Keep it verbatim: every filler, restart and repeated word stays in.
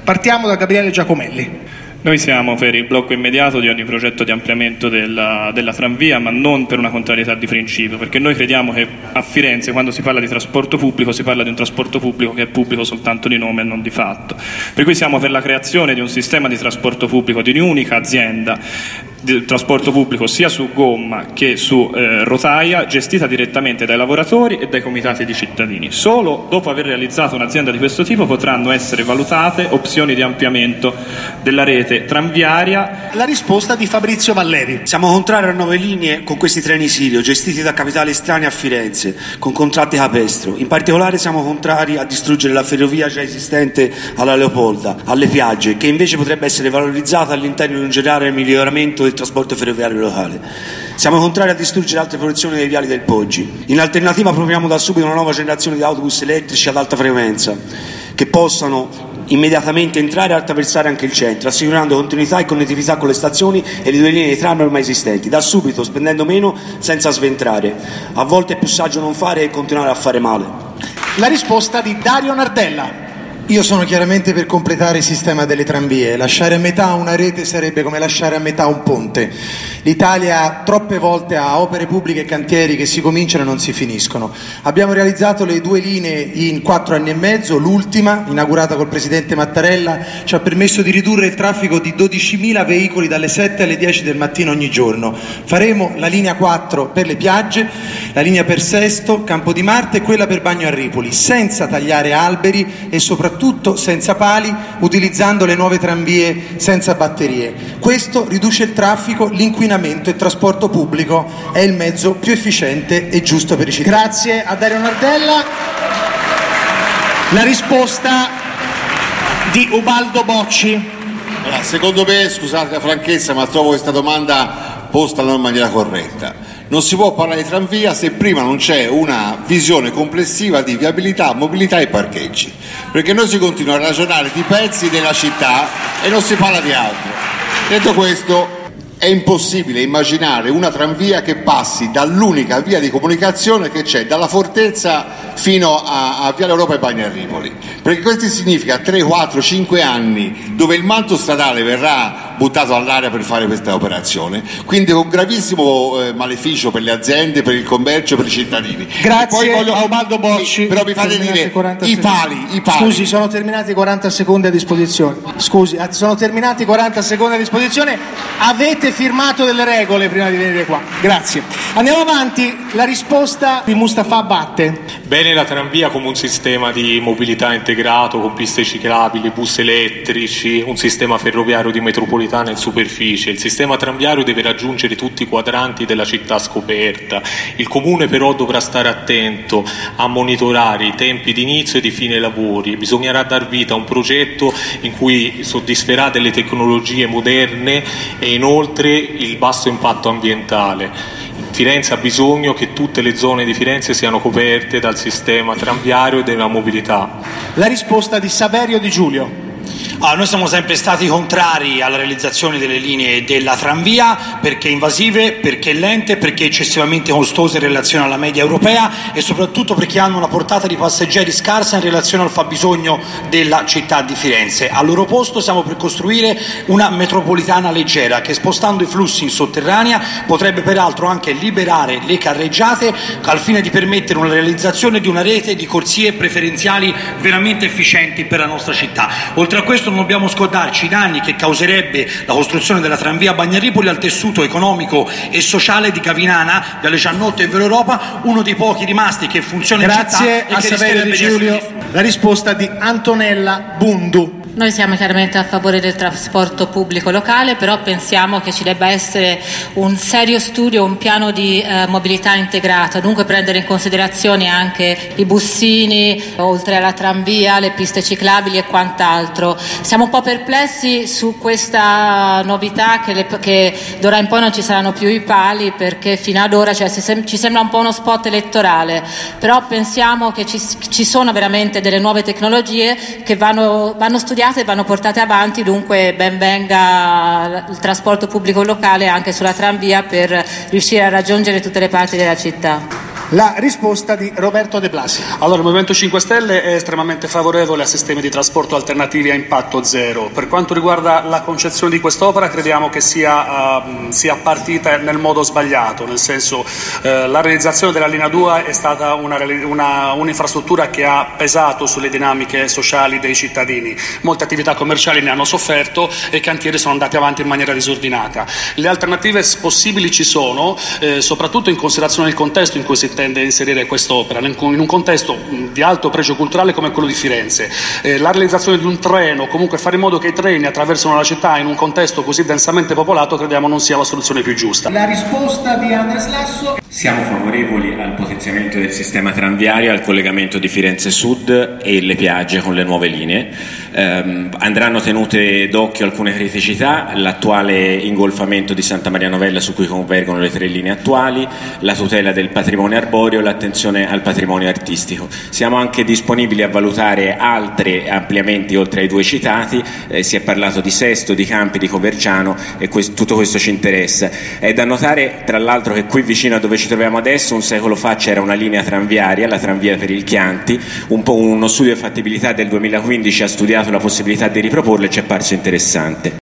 Partiamo da Gabriele Giacomelli. Noi siamo per il blocco immediato di ogni progetto di ampliamento della, della tranvia, ma non per una contrarietà di principio, perché noi crediamo che a Firenze, quando si parla di trasporto pubblico, si parla di un trasporto pubblico che è pubblico soltanto di nome e non di fatto. Per cui siamo per la creazione di un sistema di trasporto pubblico, di un'unica azienda di trasporto pubblico sia su gomma che su eh, rotaia, gestita direttamente dai lavoratori e dai comitati di cittadini. Solo dopo aver realizzato un'azienda di questo tipo potranno essere valutate opzioni di ampliamento della rete tranviaria. La risposta di Fabrizio Valleri. Siamo contrari a nuove linee con questi treni Sirio gestiti da capitali estranei a Firenze con contratti capestro. In particolare siamo contrari a distruggere la ferrovia già esistente alla Leopolda, alle Piagge, che invece potrebbe essere valorizzata all'interno di un generale miglioramento del trasporto ferroviario locale. Siamo contrari a distruggere altre protezioni dei viali del Poggi. In alternativa proponiamo da subito una nuova generazione di autobus elettrici ad alta frequenza che possano immediatamente entrare e attraversare anche il centro, assicurando continuità e connettività con le stazioni e le due linee di tram ormai esistenti, da subito, spendendo meno senza sventrare. A volte è più saggio non fare e continuare a fare male. La risposta di Dario Nardella. Io sono chiaramente per completare il sistema delle tranvie. Lasciare a metà una rete sarebbe come lasciare a metà un ponte. L'Italia troppe volte ha opere pubbliche e cantieri che si cominciano e non si finiscono. Abbiamo realizzato le due linee in quattro anni e mezzo, l'ultima, inaugurata col Presidente Mattarella, ci ha permesso di ridurre il traffico di dodicimila veicoli dalle sette alle dieci del mattino ogni giorno. Faremo la linea quattro per le Piagge, la linea per Sesto, Campo di Marte e quella per Bagno a Ripoli, senza tagliare alberi e soprattutto tutto senza pali, utilizzando le nuove tranvie senza batterie. Questo riduce il traffico, l'inquinamento e il trasporto pubblico è il mezzo più efficiente e giusto per i cittadini. Grazie a Dario Nardella. La risposta di Ubaldo Bocci. Allora, secondo me, scusate la franchezza, ma trovo questa domanda posta non in maniera corretta. Non si può parlare di tranvia se prima non c'è una visione complessiva di viabilità, mobilità e parcheggi, perché noi si continua a ragionare di pezzi della città e non si parla di altro. Detto questo, è impossibile immaginare una tranvia che passi dall'unica via di comunicazione che c'è dalla Fortezza fino a, a Viale Europa e Bagni a Ripoli, perché questo significa tre, quattro, cinque anni dove il manto stradale verrà buttato all'aria per fare questa operazione, quindi con gravissimo eh, maleficio per le aziende, per il commercio, per i cittadini. Grazie voglio... a Ubaldo Bocci. Però mi fate dire i pali, i pali. Scusi, sono terminati quaranta secondi a disposizione. Scusi, sono terminati quaranta secondi a disposizione. Avete firmato delle regole prima di venire qua. Grazie. Andiamo avanti. La risposta di Mustafa Abbatte. Bene la tranvia come un sistema di mobilità integrato con piste ciclabili, bus elettrici, un sistema ferroviario di metropolitana in superficie. Il sistema tranviario deve raggiungere tutti i quadranti della città scoperta. Il comune però dovrà stare attento a monitorare i tempi di inizio e di fine lavori. Bisognerà dar vita a un progetto in cui soddisferà delle tecnologie moderne e inoltre il basso impatto ambientale. Firenze ha bisogno che tutte le zone di Firenze siano coperte dal sistema tranviario e della mobilità. La risposta di Saverio Di Giulio. Ah, noi siamo sempre stati contrari alla realizzazione delle linee della tranvia perché invasive, perché lente, perché eccessivamente costose in relazione alla media europea e soprattutto perché hanno una portata di passeggeri scarsa in relazione al fabbisogno della città di Firenze. Al loro posto siamo per costruire una metropolitana leggera che, spostando i flussi in sotterranea, potrebbe peraltro anche liberare le carreggiate al fine di permettere una realizzazione di una rete di corsie preferenziali veramente efficienti per la nostra città. Oltre a questo non dobbiamo scordarci i danni che causerebbe la costruzione della tranvia Bagni-Ripoli al tessuto economico e sociale di Gavinana, Viale Giannotto e Viale Europa, uno dei pochi rimasti che funziona in città. Grazie a Saverio Di Giulio. La risposta di Antonella Bundu. Noi siamo chiaramente a favore del trasporto pubblico locale, però pensiamo che ci debba essere un serio studio, un piano di eh, mobilità integrata, dunque prendere in considerazione anche i bussini, oltre alla tranvia, le piste ciclabili e quant'altro. Siamo un po' perplessi su questa novità che, le, che d'ora in poi non ci saranno più i pali, perché fino ad ora cioè, si sem- ci sembra un po' uno spot elettorale, però pensiamo che ci, ci sono veramente delle nuove tecnologie che vanno, vanno studiate e vanno portate avanti, dunque ben venga il trasporto pubblico locale anche sulla tranvia per riuscire a raggiungere tutte le parti della città. La risposta di Roberto De Blasi. Allora, il Movimento cinque Stelle è estremamente favorevole a sistemi di trasporto alternativi a impatto zero. Per quanto riguarda la concezione di quest'opera, crediamo che sia, uh, sia partita nel modo sbagliato, nel senso uh, la realizzazione della linea due è stata una, una, un'infrastruttura che ha pesato sulle dinamiche sociali dei cittadini. Molte attività commerciali ne hanno sofferto e i cantieri sono andati avanti in maniera disordinata. Le alternative possibili ci sono, eh, soprattutto in considerazione del contesto in cui si tende a inserire quest'opera, in un contesto di alto pregio culturale come quello di Firenze. Eh, la realizzazione di un treno, comunque fare in modo che i treni attraversino la città in un contesto così densamente popolato, crediamo non sia la soluzione più giusta. La risposta di Andres Lasso. Siamo favorevoli al potenziamento del sistema tranviario, al collegamento di Firenze Sud e le Piagge con le nuove linee. Eh, andranno tenute d'occhio alcune criticità, l'attuale ingolfamento di Santa Maria Novella su cui convergono le tre linee attuali, la tutela del patrimonio arboreo, l'attenzione al patrimonio artistico. Siamo anche disponibili a valutare altri ampliamenti oltre ai due citati, eh, si è parlato di Sesto, di Campi, di Coverciano e questo, tutto questo ci interessa. È da notare tra l'altro che qui vicino a dove ci troviamo adesso un secolo fa c'era una linea tranviaria, la tranvia per il Chianti, un po' uno studio di fattibilità del duemilaquindici ha studiato la possibilità di riproporla e ci è parso interessante.